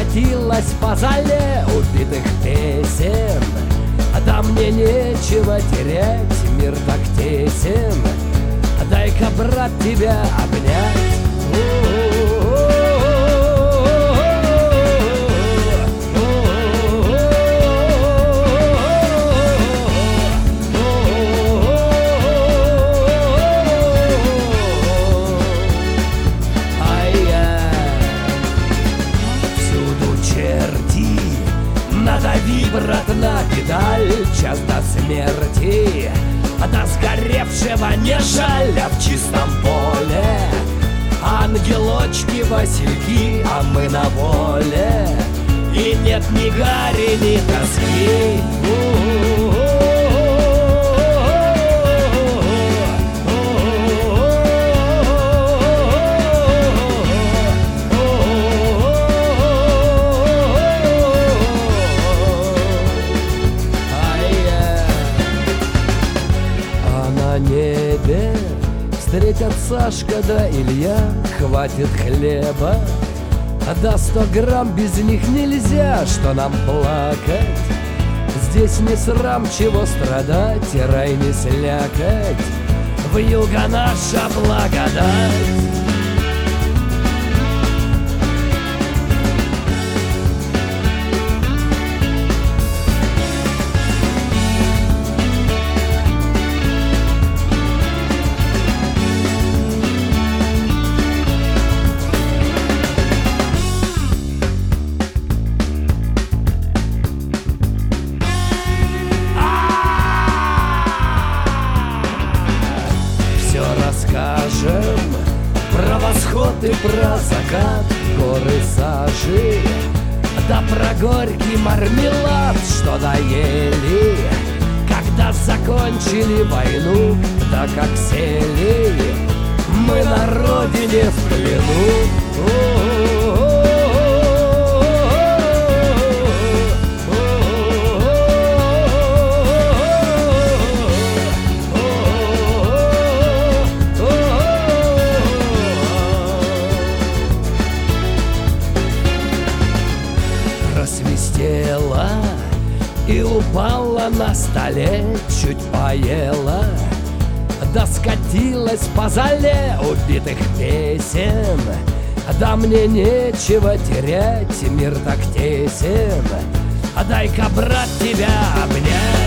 скатилась по зале убитых песен. Да мне нечего терять, мир так тесен. Дай-ка, брат, тебя обнять. Надави, брат, на педаль, час до смерти, до сгоревшего не жаль, а в чистом поле ангелочки, васильки, а мы на воле, и нет ни гари, ни тоски. Небе встретят Сашка да Илья, хватит хлеба, да 100 грамм без них нельзя. Что нам плакать? Здесь не срам, чего страдать, и рай не слякоть, вьюга наша благодать. Расскажем про восход и про закат, горы сажи, да про горький мармелад, что доели, когда закончили войну, да как сели мы на родине в плену. Свистела и упала на столе, чуть поела, да скатилась по зале убитых песен. Да мне нечего терять, мир так тесен, дай-ка, брат, тебя обнять.